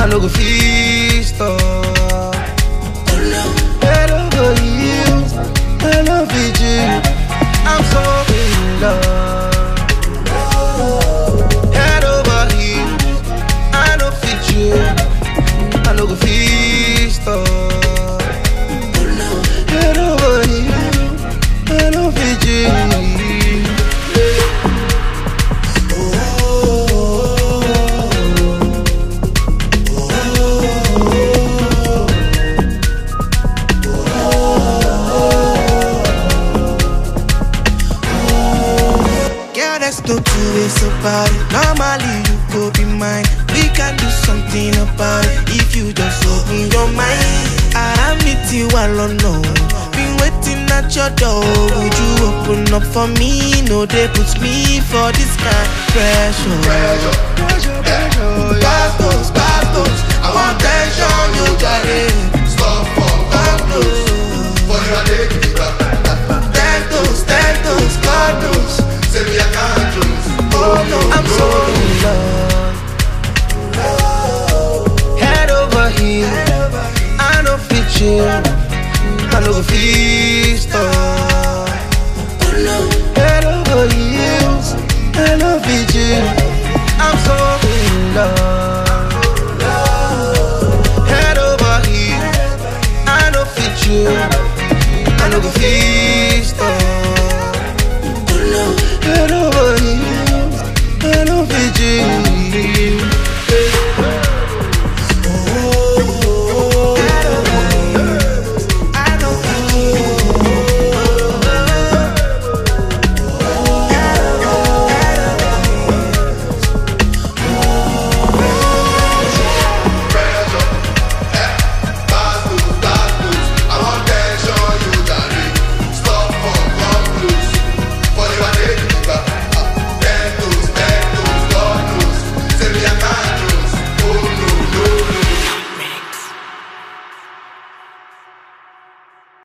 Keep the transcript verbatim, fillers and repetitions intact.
I no go feast up. Head over heels, I love you. I'm so in love. Head over heels, I no fit you. I no go feast up. Head over heels, I no fit you. Let's go to waste about it. Normally you go be mine. We can do something about it if you just open your mind. I meet you alone, no. Been waiting at your door. Would you open up for me? No, they put me for this kind of pressure. Pressure, pressure, pressure. Pass those, pass those. I want tension, you got it. Stop for pass those. For your day, ten toes, ten toes, God knows. say me I can't lose. Oh no, I'm so in love. Head over heels, I no fit you. I no fit